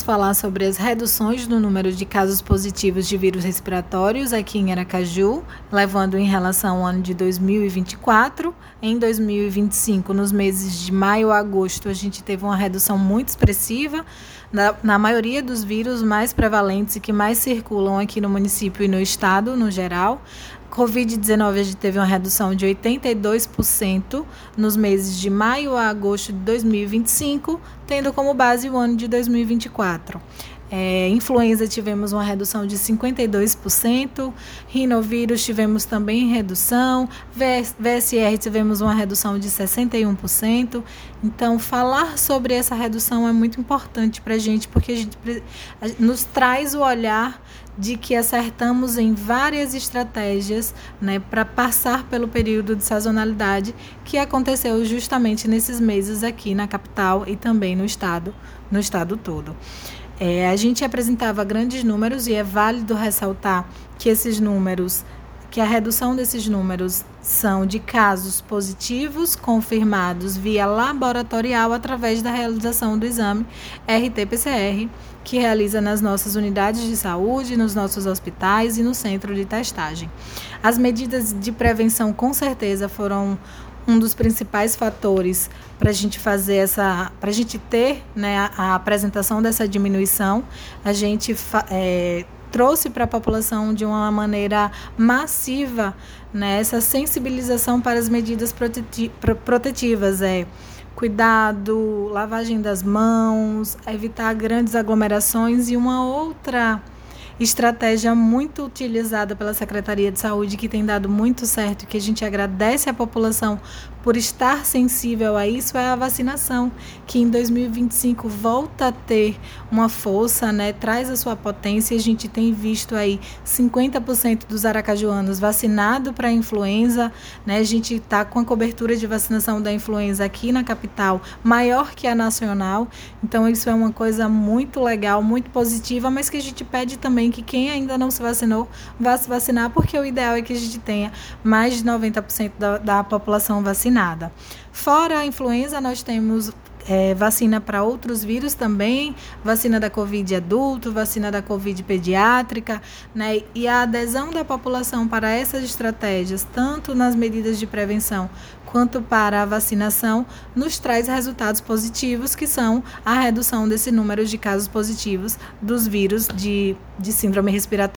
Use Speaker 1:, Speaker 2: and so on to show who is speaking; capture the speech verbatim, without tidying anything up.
Speaker 1: falar sobre as reduções no número de casos positivos de vírus respiratórios aqui em Aracaju, levando em relação ao ano de dois mil e vinte e quatro. Em dois mil e vinte e cinco, nos meses de maio a agosto, a gente teve uma redução muito expressiva na, na maioria dos vírus mais prevalentes e que mais circulam aqui no município e no estado, no geral. covid dezenove, a gente teve uma redução de oitenta e dois por cento nos meses de maio a agosto de dois mil e vinte e cinco, tendo como base o ano de dois mil e vinte e quatro. É, influenza tivemos uma redução de cinquenta e dois por cento, rinovírus tivemos também redução, V S R tivemos uma redução de sessenta e um por cento. Então, falar sobre essa redução é muito importante para a gente, porque a gente nos traz o olhar de que acertamos em várias estratégias, né, para passar pelo período de sazonalidade que aconteceu justamente nesses meses aqui na capital e também no estado, no estado todo. É, a gente apresentava grandes números e é válido ressaltar que esses números, que a redução desses números são de casos positivos confirmados via laboratorial através da realização do exame R T P C R, que realiza nas nossas unidades de saúde, nos nossos hospitais e no centro de testagem. As medidas de prevenção, com certeza, foram um dos principais fatores para a gente fazer essa, para a gente ter, né, a, a apresentação dessa diminuição. A gente é, trouxe para a população de uma maneira massiva, né, essa sensibilização para as medidas proteti- protetivas, é cuidado, lavagem das mãos, evitar grandes aglomerações e uma outra estratégia muito utilizada pela Secretaria de Saúde, que tem dado muito certo e que a gente agradece à população por estar sensível a isso, é a vacinação, que em dois mil e vinte e cinco volta a ter uma força, né, traz a sua potência. A gente tem visto aí cinquenta por cento dos aracajuanos vacinados para a influenza, né, a gente está com a cobertura de vacinação da influenza aqui na capital maior que a nacional, então isso é uma coisa muito legal, muito positiva, mas que a gente pede também que quem ainda não se vacinou vá se vacinar, porque o ideal é que a gente tenha mais de noventa por cento da, da população vacinada. Fora a influenza, nós temos é, vacina para outros vírus também, vacina da Covid adulto, vacina da Covid pediátrica, né? E a adesão da população para essas estratégias, tanto nas medidas de prevenção quanto para a vacinação, nos traz resultados positivos, que são a redução desse número de casos positivos dos vírus de, de síndrome respiratória.